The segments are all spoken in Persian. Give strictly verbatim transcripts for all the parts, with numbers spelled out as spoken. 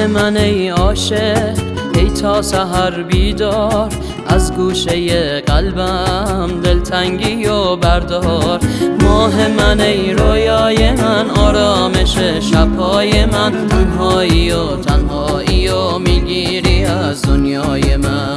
ماه من ای عاشق، ای تا سحر بیدار، از گوشه قلبم دلتنگی و بردار. ماه من ای رویای من، آرامش شبهای من، تنهایی و تنهایی و میگیری از دنیای من.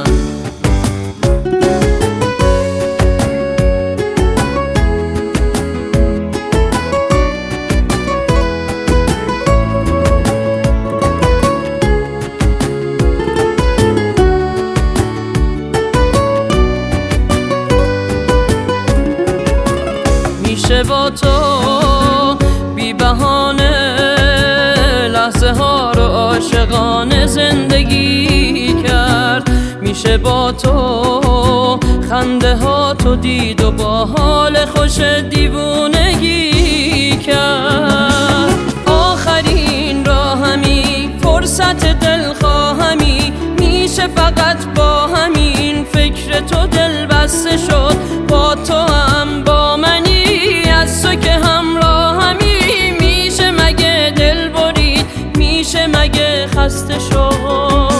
میشه با تو بی بهانه لحظه ها رو عاشقانه زندگی کرد. میشه با تو خنده ها تو دید و با حال خوش دیوونگی کرد. آخرین راهمی، فرصت دلخواهمی، میشه فقط با همین فکر تو دل بسته شد. با تو هم با منی، از تو که همراهمی، میشه مگه دل برید، میشه مگه خسته شد.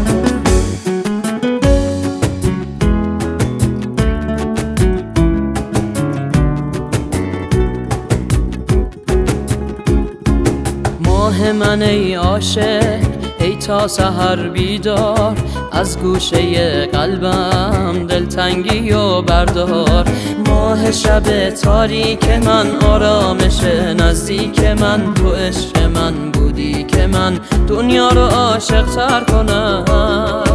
ماه من ای عاشق، ای تا سحر بیدار، از گوشه قلبم دلتنگی و بردار. ماه شب تاریک من، آرامش نزدیک من، تو عشق من بودی که من دنیا رو عاشق تر کنم.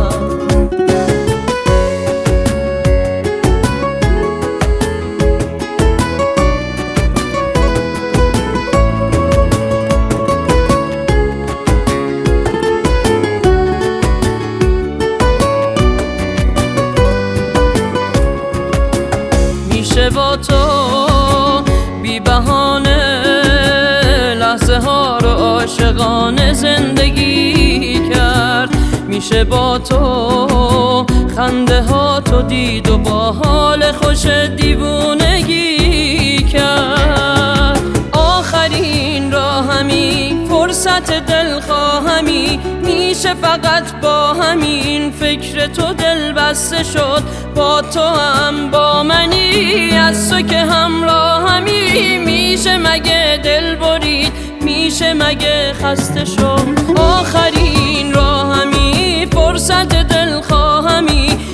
میشه با تو بی بهانه لحظه ها رو عاشقانه زندگی کرد. میشه با تو خنده ها تو دید و با حال خوش دیوونگی کرد. آخرین راهمی، فرصت دلخواهمی، میشه فقط با همین فکر تو دل بسته شد. با تو هم با منی، از تو که همراهمی، میشه مگه دل برید، میشه مگه خسته شد. آخرین راهمی، فرصت دلخواهمی،